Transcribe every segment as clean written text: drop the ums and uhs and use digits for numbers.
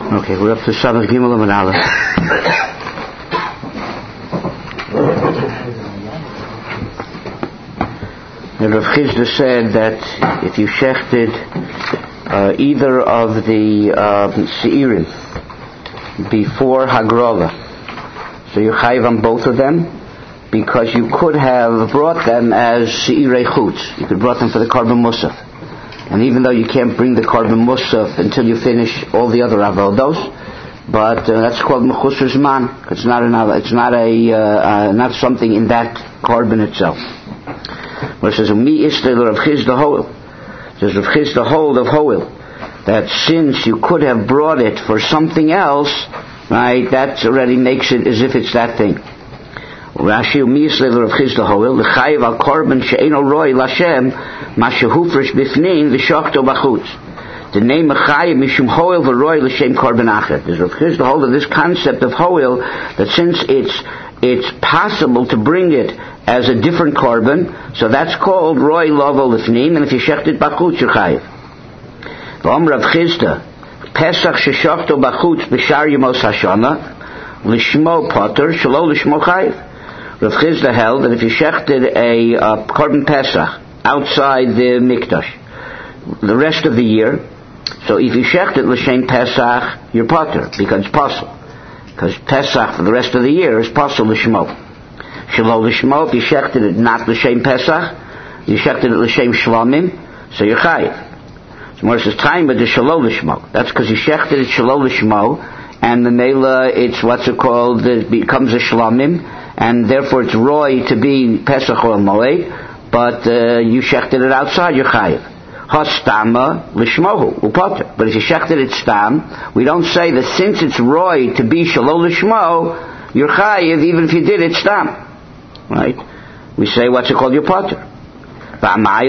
Okay, we're up to Samach Gimel and Aleph. And Rav Chizda said that if you shechted either of the Seirim before Hagrola, so you're chayiv on both of them, because you could have brought them as Seirei Chutz. You could have brought them for the Korban Musaf. And even though you can't bring the Korban Musaf until you finish all the other avodos, but that's called Mechusar Zman. It's not not something in that Korban itself. Where it says, Mi Istel Rav Chizda Hoel. It says, Rav Chizda hold of Hoel, that since you could have brought it for something else, right, that already makes it as if it's that thing. Rashi Mi Istel Rav Chizda Hoel, L'chayiv al Korban she'eno roi l'Hashem, ma shehufresh bifnin v'shachto b'chutz. The name of Chayiv mishum Hoel v'roi l'shem Korban acher. There's Rav Chizda hold of this concept of Hoel, that since it's possible to bring it as a different Korban, so that's called Roi Lovo Lifnim, and if you shecht it Bachutz, you're Chayiv. V'om Rav Chizda, Pesach sheshachto Bachutz b'shar Yemos Hashana, Lishmo Potter, Shelo Lishmo Chayiv. Rav Chizda held that if you shechted a Korban Pesach outside the Mikdash the rest of the year, so if you shechted L'Shem Pesach, you're Potter, because it's possible. Because Pesach for the rest of the year is possible Lishmo. Shelo Lishmo, if you shechted it not L'Shem Pesach, you shechted it L'Shem Shlomim, so you're Chayiv. So more says time but the Shelo Lishmo. That's because you shechted it Shelo Lishmo, and the Mela, it's what's it called, it becomes a Shlomim, and therefore it's Roy to be Pesach or Moed, but you shechted it outside, you're Chayiv. Hastama Lishmohu Upotter. But if you shechted it Stam, we don't say that since it's Roy to be Shelo Lishmo, you're Chayiv even if you did it Stam. Right? We say what's it called, your Potter. Why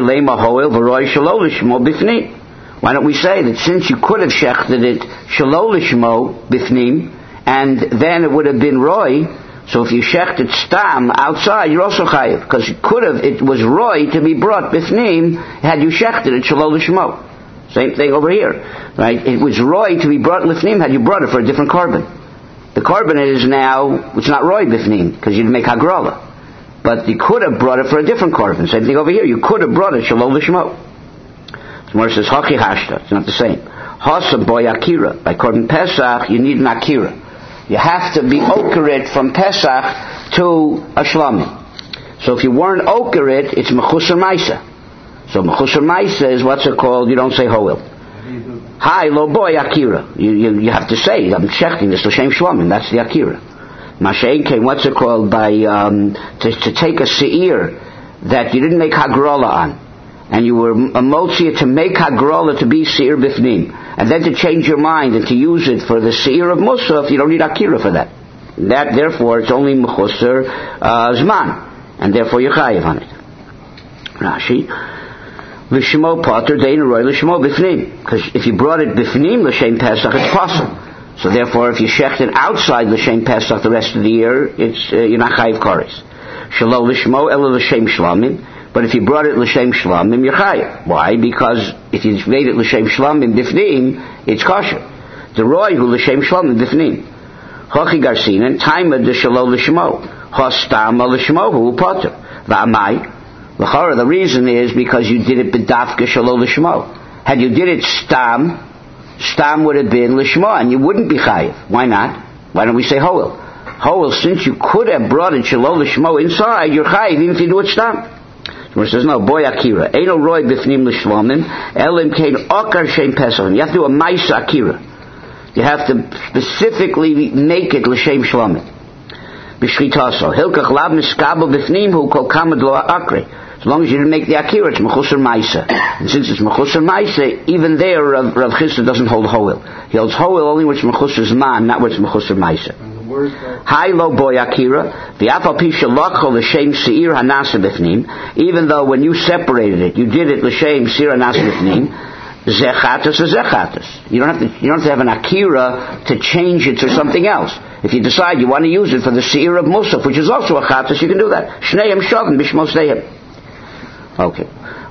don't we say that since you could have shechted it Shelo Lishmo Bifnim, and then it would have been Roy, so if you shechted Stam outside, you're also Chayiv, because it was Roy to be brought Bifnim had you shechted it Shelo Lishmo. Same thing over here. Right? It was Roy to be brought Bifnim had you brought it for a different Korban. The Korban is now, it's not Roy Bifnim, because you didn't make Hagrola. But you could have brought it for a different Korban. Same thing over here. You could have brought it Shelo Lishmo. Gemara says, Haki Hashta. It's not the same. Hasa Boy Akira. By Korban Pesach, you need an Akira. You have to be Okerit from Pesach to a Shlomim. So if you weren't Okerit, it's Mechusar Maisa. So Mechusar Maisa is what's it called? You don't say Hoel. Hi, Lo Boy Akira. You have to say, I'm checking this L'Shem Shlomim. That's the Akira. Mashain came, what's it called, by to take a seir that you didn't make hagrola on, and you were a motzia to make hagrola to be seir bifnim, and then to change your mind and to use it for the seir of musaf, you don't need akira for that. That therefore it's only mechusar zman, and therefore you're chayiv on it. Rashi, l'shmo potter dein roy l'shmo bifnim, because if you brought it bifnim l'shem pesach, it's possible. So therefore, if you shecht it outside L'Shem Pesach the rest of the year, it's you're not chayiv kares. Shelo Lishmo ela L'Shem Shlomim. But if you brought it L'Shem Shlomim, you're chayiv. Why? Because if you made it L'Shem Shlomim bifnim, it's kosher. The roy who L'Shem Shlomim bifnim. Chochi Garsinan Taima de Shelo Lishmo. Hostama Lishmo hu potter. Va'amai. L'chara, the reason is because you did it b'dafka Shelo Lishmo. Had you did it stam would have been Lishma, and you wouldn't be Chayiv. Why not? Why don't we say Hoel? Hoel, since you could have brought it Shelo Lishmo inside, you're Chayiv, even if you do it Stam. So it says, no, Boy Akira. Eino Roy Bifnim Lishlamim, Elim Kain Okar Shem Pesach. You have to do a Maisa Akira. You have to specifically make it L'Shem Shlomim. B'Shchitaso. Hilkach Lab Miskabel Bifnim Hu Kol Kamad Lo Akre. As long as you didn't make the Akira, it's Mechusar Maisa. And since it's Mechusar Maisa, even there, Rav Chizda doesn't hold Hoel. He holds Hoel only when it's Mechusar Zman, not when it's Mechusar Maisa. Hi lo boy Akira, v'afal pi shelachol l'shem seir hanasa b'fnim. Even though when you separated it, you did it l'shem seir hanasa b'fnim, zechatas is zechatas. You don't have to have an Akira to change it to something else. If you decide you want to use it for the seir of Musaf, which is also a chatas, you can do that. Shneim shavim b'shmos deim. Okay.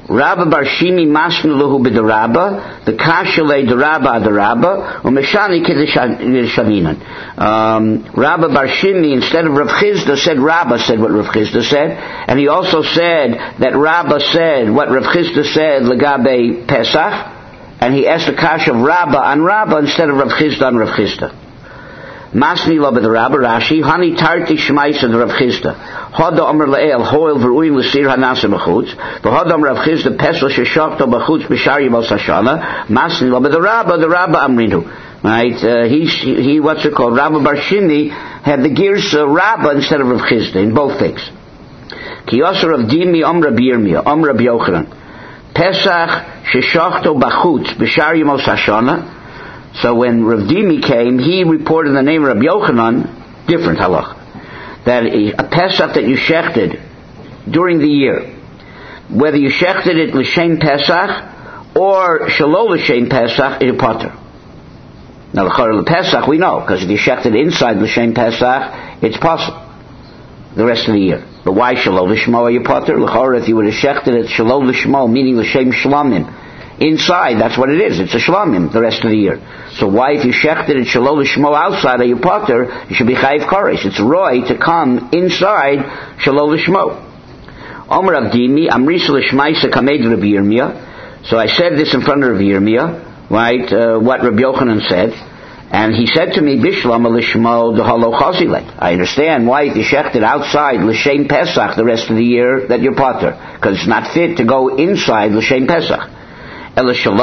Rabba bar Shimi masnu lahu b'derabba, the kashalei derabba adarabba, umeshani kiddushaminan. Rabba bar Shimi, instead of Rav Chisda, said Rabba said what Rav Chisda said, and he also said that Rabba said what Rav Chisda said legabe Pesach, and he asked the kash of Rabba on Rabba instead of Rav Chisda on Rav Chisda. Masni lo b'derabba Rashi, hani tarti shmaisa de Rav Chisda. Hada Amr La'el, Hoil V'ruim L'sir Hanasa B'chutz, V'hada Amr Rav Chisda Pesel Sheshachto B'chutz B'shar Yimos Hashana, Masni Lo the Rabba Amrinu. Right? He what's it called? Rabba Bar Shimi had the gears Rabba instead of Rav Chisda in both things. Ki Yosser Rav Dimi Amr Rav Yirmiyah, Amr Rav Yochanan. Pesach Sheshachto B'chutz B'shar Yimos Hashana. So when Rav Dimi came, he reported the name of Rav Yochanan, different halach. That a Pesach that you shechted during the year, whether you shechted it l'shem Pesach or shalol l'shem Pesach, is a potter. Now l'chara Pesach we know, because if you shechted inside l'shem Pesach, it's possible the rest of the year. But why shalol l'shmo are you potter? L'chara, if you would have shechted it shalol l'shmo, meaning l'shem shlamim, inside, that's what it is. It's a shlamim the rest of the year. So why, if you shechted it shalol l'shmo outside, are you potter? You should be chayiv koresh. It's roy to come inside shalol l'shmo. Omer Avdimi amrisa l'shmaisa kamed Rabbi Yirmiyah. So I said this in front of Rabbi Yirmiyah, right? What Rabbi Yochanan said, and he said to me, Bishlam l'shmo d'halo chazile. I understand why, if you shechted outside l'shem Pesach the rest of the year, that you're potter, because it's not fit to go inside l'shem Pesach. Why, if you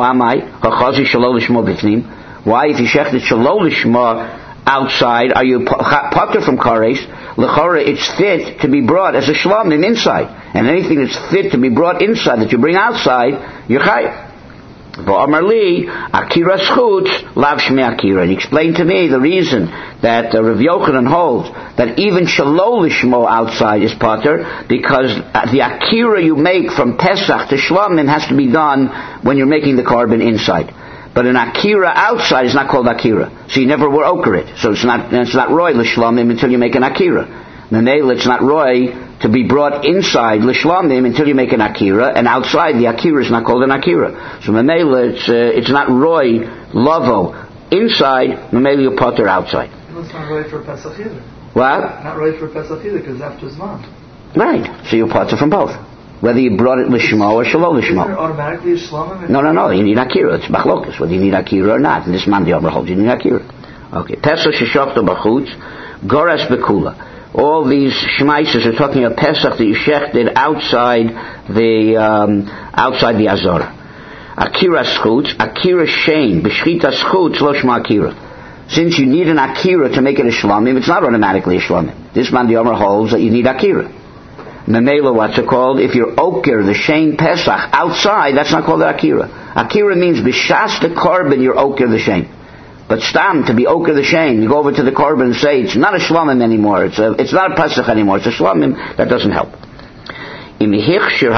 shechted shalol lishma outside, are you potter from kares? L'chora, it's fit to be brought as a shlamim inside, and anything that's fit to be brought inside that you bring outside, you're chayav. V'amar li akira schutz lav shmei akira. And he explained to me the reason that Rav Yochanan holds that even shalol lishmo outside is potter, because the akira you make from Pesach to shlamim has to be done when you're making the carbon inside. But an akira outside is not called akira, so you never will oker it. So it's not roy l'shlamim until you make an akira. Memela, it's not roy to be brought inside l'shlamim until you make an akira, and outside the akira is not called an akira. So memela, it's not roy lavo inside. Memela, you potter outside. It's not roy for Pesach either. What? Not roy for Pesach either, because after Zman. Right. So you potter from both, whether you brought it l'shmo or shalol l'shmo. Is there automatically a shlamim? No. You need akira. It's bachlokas whether you need akira or not. And this man the Omer holds you need akira. Okay. Pesach sheshachto b'chutz, goras bekula. All these shmaises are talking about Pesach that you shechted outside the Azorah. Akira schutz, Akira shein, b'shchita schutz lo shma Akira. Since you need an Akira to make it a shlamim, it's not automatically a shlamim. This man the Omer holds that you need Akira. Memela, what's it called? If you're oker, the shein Pesach, outside, that's not called Akira. Akira means b'shas the carbon, you're oker the shein. But stam, to be oker the shein, you go over to the carbon and say, it's not a shlamim anymore, it's not a Pesach anymore, it's a shlamim, that doesn't help. When the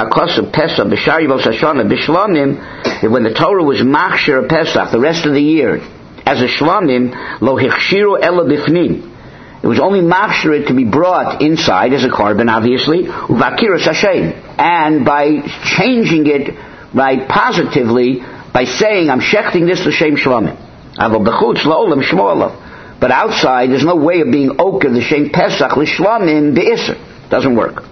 Torah was machshir a Pesach, the rest of the year, as a shlamim, lo hichshiru ela bifnim. It was only machshir it to be brought inside as a carbon, obviously, uvakiras Hashem, and by changing it, right, positively, by saying, I'm shechting this l'shem shlamim. But outside, there's no way of being oker the shem Pesach l'shlamim be'isr. Doesn't work.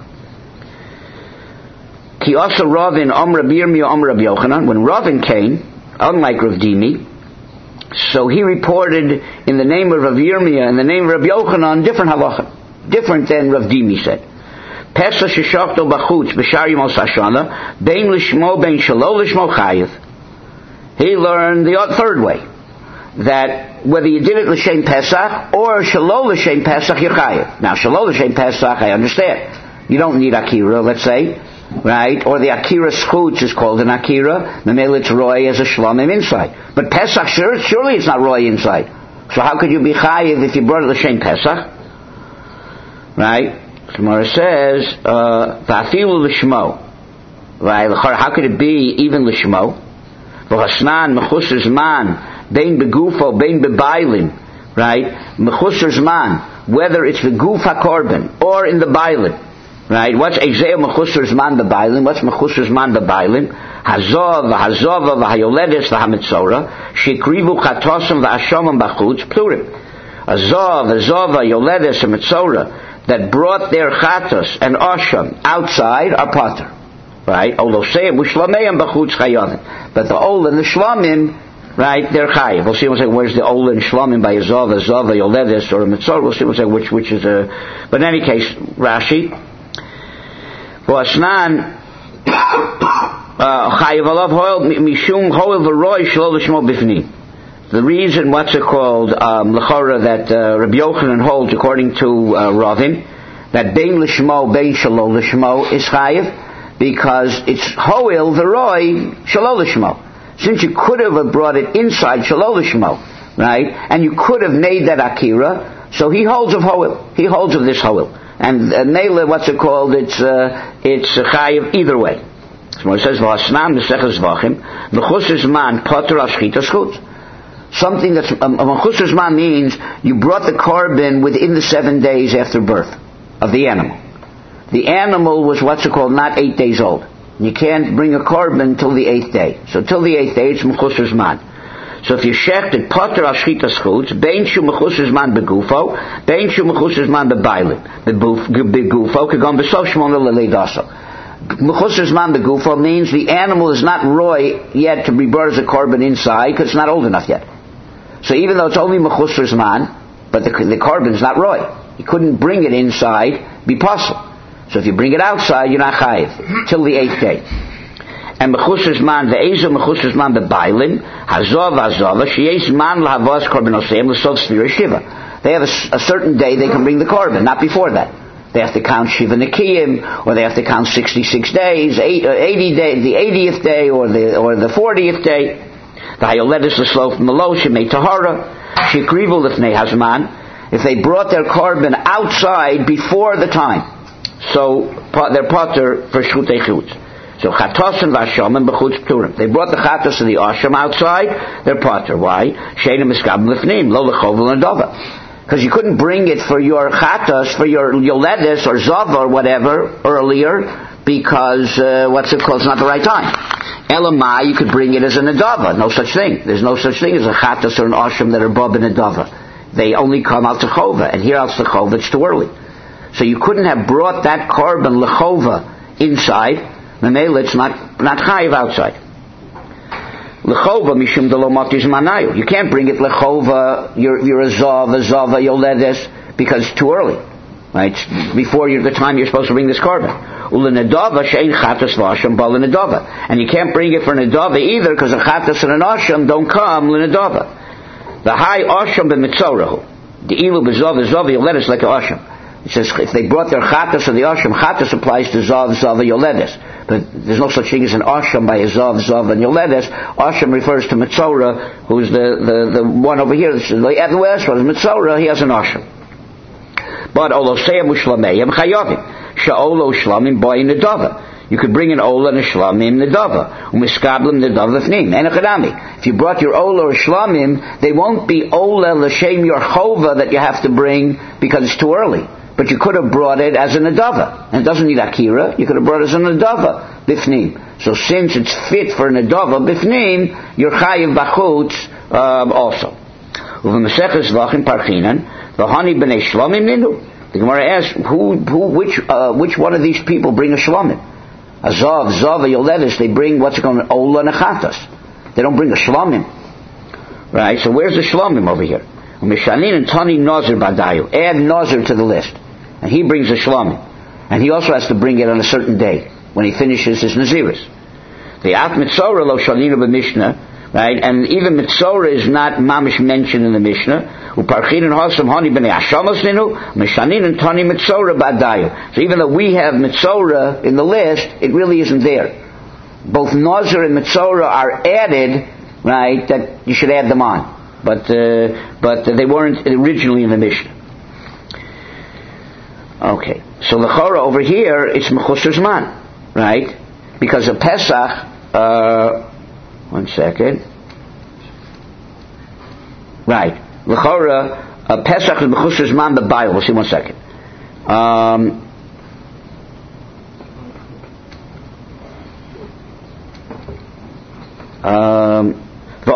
Ki also Ravin Amr Rabbi Yirmiyah Amr Rabbi Yochanan. When Ravin came, unlike Rav Dimi, so he reported in the name of Rav Yirmiyah and the name of Rabbi Yochanan different halacha, different than Rav Dimi said. Pesach sheshachto b'chutz b'shar yimos hashana bein l'shmo bein shalol l'shmo chayiv. He learned the third way, that whether you did it l'shem Pesach or shalol l'shem Pesach, you're chayiv. Now shalol l'shem Pesach, I understand. You don't need akira, let's say, right? Or the akira schutz is called an akira. Memela, it's roy as a shlamim inside. But Pesach, surely it's not roy inside. So how could you be chayiv if you brought it l'shem Pesach? Right? Gemara says, v'afilu l'shmo. Right? How could it be even l'shmo? V'hasnan mechusar zman bein begufo bein bebailin. Right? Mechusar zman, whether it's the guf hakorban or in the bailin. Right? What's Ezeo Mechusar Zman B'Bailin? What's Mechusar Zman B'Bailin? Hazov, Hazova, V'Hayoledes, V'Hamitzora, Shikrivu Chatosim, V'Ashomim B'Chutz, Plurim. Azov, Azova, Yoledes, and Mitzora, that brought their Chatos and Osham outside are Potter. Right? Olosei, Mushlameyam B'Chutz Chayonim. But the Ol and the Shlamim, right, they're Chayiv. We'll see what's like, where's the Ol and Shlamim by Azov, Azova, Yoledes, or Mitzora. We'll see what's like, which is a... But in any case, Rashi, V'Asnan, Chayiv Alav Hoil, Mishum Hoil V'Roi Shlo L'Shmo Bifni. The reason, L'chora, that Rabbi Yochanan holds, according to Ravin, that Bein L'Shmo, Bein Shalo L'Shmo is Chayiv, because it's Hoil V'Roi Shalo L'Shmo. Since you could have brought it inside Shalo L'Shmo, right, and you could have made that Akira, so he holds of Hoil. He holds of this Hoil. And Nele, it's Chayiv either way. So it says, V'Asnam Neseches Vachim, Mechusar Zman Potter Ashchita Schutz. Something that's, Mechusar Zman means you brought the korban within the 7 days after birth of the animal. The animal was not 8 days old. You can't bring a korban till the 8th day. So till the 8th day, it's Mechusar Zman. So if you shechted Potter Ashchita Schutz, Bein Shu Mechusar Zman Begufo, Bein Shu Mechusar Zman Bebailin. The Begufo could go B'Sof Shmona L'Leidaso. Mechusar Zman Begufo means the animal is not roy yet to be brought as a korban inside because it's not old enough yet. So even though it's only Mechusar Zman, but the korban is not roy. You couldn't bring it inside, be possible. So if you bring it outside, you're not chayiv till the 8th day. And Mechusar Zman, the Ezo Mechusar Zman Bebailin, Hazov Hazova, Sheyesh Man Lahavos Korban Osem L'Sov Sfira Shiva. They have a certain day they can bring the korban, not before that. They have to count Shiva Nekiyim, or they have to count 66 days, 80 days, the 80th day, or the 40th day. The Hayoledes L'Slof Melosh Mei Tahara, Shikrivu L'Fnei Hazman. If they brought their korban outside before the time, so they're Potter for Shchutei Chutz. So Chatos and Vashom and B'chutz Pturim. They brought the Chatos and the Asham outside, they're Potter. Why? Sheina Miskab L'Fnim, Lo L'Chovel and Dova. Because you couldn't bring it for your Chatos, for your Yoledes or Zava or whatever earlier, because it's not the right time. Elamai, you could bring it as a Nedava. No such thing. There's no such thing as a Chatos or an Asham that are Bob and Nedava. They only come out to Chova, and here out to Chova it's too early. So you couldn't have brought that korban L'Chova inside. Memela, it's not chayiv outside. L'chova mishum delomot izmanayu. You can't bring it l'chova. You're a zava yoledes because it's too early, right? It's before the time you're supposed to bring this korban. Ulenedava shein chatas v'asham ba lenedava, and you can't bring it for nedava either because a chatas and an asham don't come lenedava. The high asham b'mitzorahu. The ilu b'zava yoledes like an asham. It says if they brought their chatas or the asham, chatas applies to zava yoledes. But there's no such thing as an asham by a zav, and yoledes. Asham refers to Mitzora, who's the one over here. The last one is Mitzora, he has an asham. But olosei mushlameyim chayavim. Sha'olo shlamim boy nedava. You could bring an ola and a shlamim nedava. Umiskablim nedava fnim. Enachadami. If you brought your ola or shlamim, they won't be ola l'shem your chova that you have to bring because it's too early. But you could have brought it as a nedava. And it doesn't need akira. You could have brought it as a nedava, bifnim. So since it's fit for a nedava, bifnim, you're chayiv b'chutz also. Uv'meseches v'achim parchinan, v'hani b'nei shlamim ninu. The Gemara asks, which one of these people bring a shlamim? A zav, a yoledes, they bring what's called an ola and a chatas. They don't bring a shlamim. Right? So where's the shlamim over here? Mishanin and Tani Nazir Badayu. Add Nazir to the list. And he brings a shlamim. And he also has to bring it on a certain day, when he finishes his Naziris. The At Mitzora lo Shalina b'Mishnah, right? And even Mitzora is not mamish mentioned in the Mishnah. Uparchin and Hosam Hani b'nei Hashamas ninu, Mishanin and Tani Mitzora Badayu. So even though we have Mitzora in the list, it really isn't there. Both Nazir and Mitzora are added, right, that you should add them on. But they weren't originally in the Mishnah. Okay, so l'chora over here it's Mechusar Zman, right? Because of Pesach. One second. Right, l'chora Pesach is Mechusar Zman the Bible. We'll see 1 second.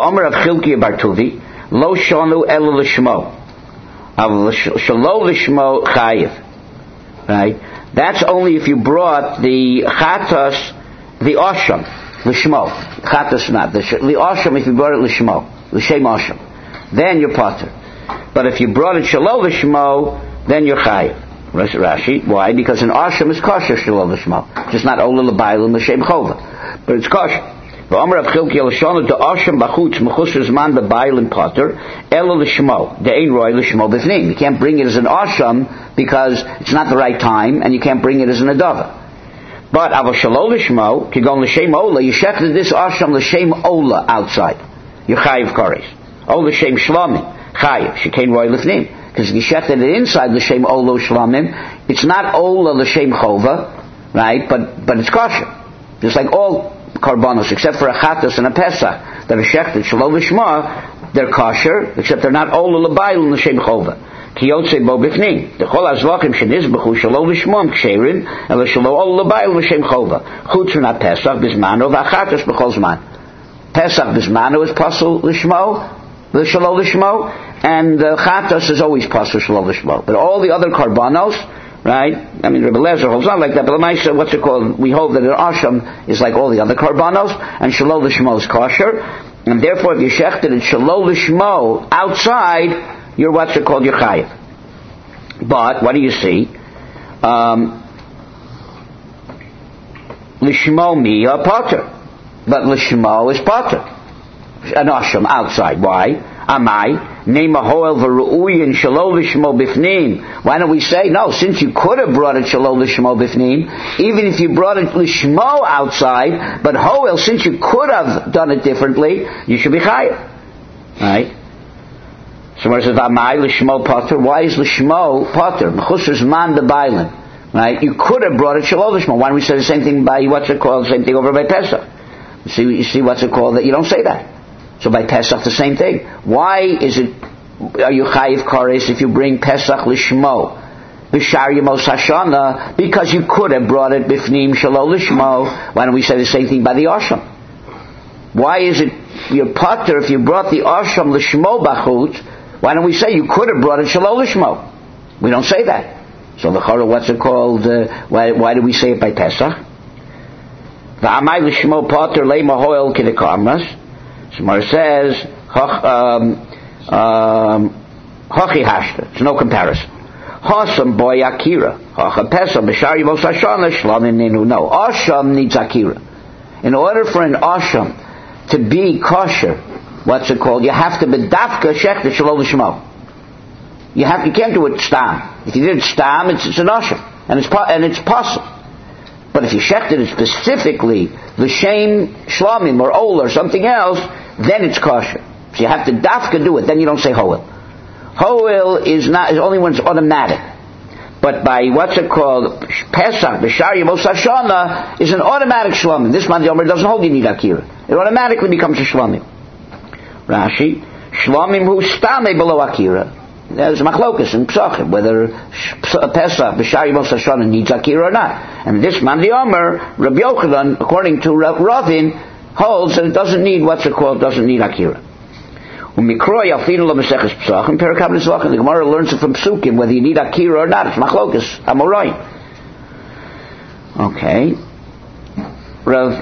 V'omer of Chilkiya Bartuvi, lo shonu elu l'shmo. Shalo l'shmo chayiv. Right? That's only if you brought the chatas, the osham, l'shmo. Chatas not. The osham if you brought it l'shmo. L'shem osham. Then you're potter. But if you brought it shalo l'shmo, then you're chayiv. Rashi, why? Because an osham is kosher shalo l'shmo. Just not ola l'baylim l'shem chova. But it's kosher. The Omer of Chilkiya l'shonu to osham b'chutz mechusar zman b'baylim potter elo l'shmo. The ein roy l'shmo b'fnim. You can't bring it as an osham because it's not the right time, and you can't bring it as an adava. But avo shalo l'shmo kigon l'shem ola. You shechted this osham l'shem ola outside. You're chayiv koris. O l'shem shlomim chayiv. Shekein roy l'fnim. Because you shechted it inside l'shem ola shlomim. It's not ola l'shem chova, right? But it's kosher. Just like all karbanos, except for a chatas and a pesach that are shechted shelo l'shma, they're kosher, except they're not ola l'bayil l'shem chova. Ki yotzei bo b'fnim. The chol hazvachim shenizbechu shelo l'shmam ksherim, ela shelo ola l'bayil l'shem chova. Chutz from a pesach bismano v'achatas b'chol zman. Pesach bismano is pasul l'shmo, l'shelo l'shmo, and chatas is always pasul shelo l'shmo. But all the other karbanos, right? I mean, Rebbe Lezer holds not like that, but Lamaisa, what's it called? We hold that an asham is like all the other karbanos, and shelo l'shmo is kosher, and therefore if you shechted it shelo l'shmo outside, you're what's it called? You're chayiv. But what do you see? L'shmo mi potter, but l'shmo is potter. An asham outside. Why? Amai. Why don't we say, no, since you could have brought it shelo l'shmo b'fnim, even if you brought it l'shmo outside, but hoel, since you could have done it differently, you should be chayav. Right? So where it says, Amai l'shmo potter, why is l'shmo potter? Mechusar zman b'baylim. Right? You could have brought it shelo l'shmo. Why don't we say the same thing by, what's it called, same thing over by Pesach? You see what's it called that you don't say that. So by Pesach, the same thing. Why is it, are you chayiv kares if you bring Pesach l'shmo? B'shar yemos hashana, because you could have brought it b'fnim shelo l'shmo. Why don't we say the same thing by the asham? Why is it your potter if you brought the asham l'shmo b'chutz? Why don't we say you could have brought it shelo l'shmo? We don't say that. So the chara, what's it called? Why do we say it by Pesach? V'amai l'shmo potter le'ma hoel k'dekamras. Shemar says, Hochi hashta. There's no comparison. Hosam boy akira. Hocha pesam b'shar yivos hashana shlamim ninu. No. Asham needs akira. In order for an asham to be kosher, what's it called? You have to be dafka shechta shelo l'shmo. You can't do it stam. If you did it stam, it's an asham. And it's possible. But if you shechted it specifically, l'shem shlamim or ol or something else, then it's kosher. So you have to dafka do it. Then you don't say hoel. Hoel is only when it's automatic. But by what's it called, Pesach, b'shar yemos hashana, is an automatic shlamim. This man the Omer doesn't hold you need akira. It automatically becomes a shlamim. Rashi, shlamim hu stame below akira. There's machlokas in Psachim whether Pesach b'shar yemos hashana needs akira or not. And this man the Omer, Rabbi Yochanan, according to Ravin, holds that it doesn't need doesn't need akira. Umikroy afinu lo meseches Psachim perakab nizvachim. The Gemara learns it from Psukim whether you need akira or not. It's machlokas amoraim. Okay. Rav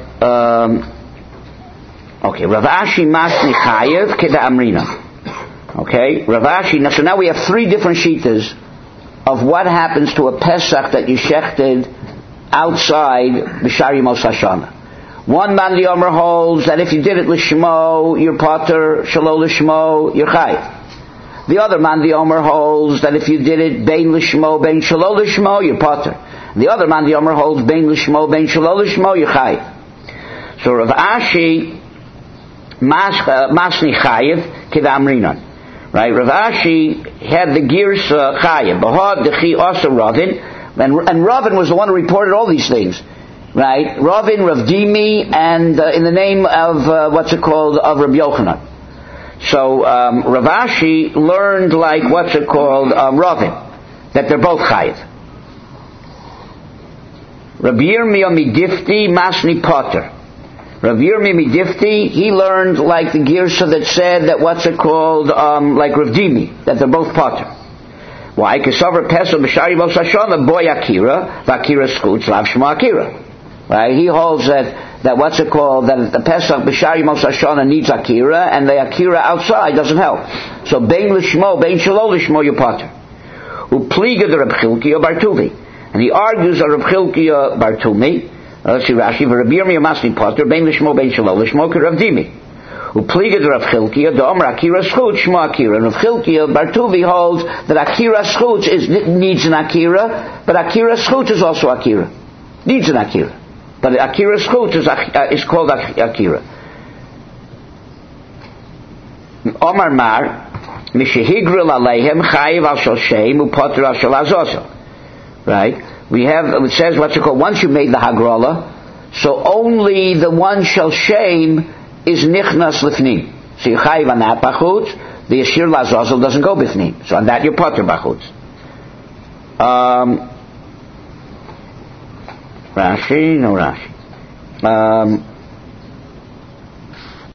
Ashi masni chayev keda amrina. Okay. Rav Ashi. So now we have three different shitas of what happens to a Pesach that you shechted outside b'shar yemos hashana. One man the Omer holds that if you did it l'shmo, you're potter, shelo l'shmo, you're chayiv. The other man the Omer holds that if you did it bein l'shmo, bein shelo l'shmo, you're potter. The other man the Omer holds bein l'shmo, bein shelo l'shmo, you're chayiv. So Rav Ashi masni chayiv k'v'amrinan. Right? Rav Ashi had the girsa chayiv. B'had dechi asa Ravin, and Ravin was the one who reported all these things. Right? Ravin, Rav Dimi, and in the name of, of Rabbi Yochanan. So, Rav Ashi learned Ravin, that they're both chayiv. Rabbi Yirmiyah midifti masni potter. Rav Yirmi Midifti, he learned like the Girsa that said that like Rav Dimi, that they're both potter. Why? Kesover Pesach b'shari Mos Hashana boy Akira, v'Akira skuts lav shma Akira. Right? He holds that that the Pesach b'shari Mos Hashana needs Akira, and the Akira outside doesn't help. So bein lishmo, bein shelo lishmo, you potter. Upliga the Reb Chilkiah bar Tuvi, and he argues that Reb Chilkiah bar Tumi. Let's see Rashi. V'Reb Yirmiyah masni potter bein lishmo, bein shelo lishmo, Rav Dimi. Upliga the Rav Chilkiah the Omer Akira schut shmo Akira. And Rav Chilkiah bar Tuvi holds that Akira schut needs an Akira, but Akira schut is also Akira, needs an Akira. But Akira schut is called Akira. Omar Mar, Mishehigril Aleihem Chayiv al Shoshem Upotter al Shalazosa. Right? It says once you made the Hagrola, so only the one shall shame is Nichnas Lifnim. So you Chayiv on that Bachutz, the Yashir Lazozel doesn't go Bifnim. So on that you're Potter Bachutz. Rashi, no Rashi.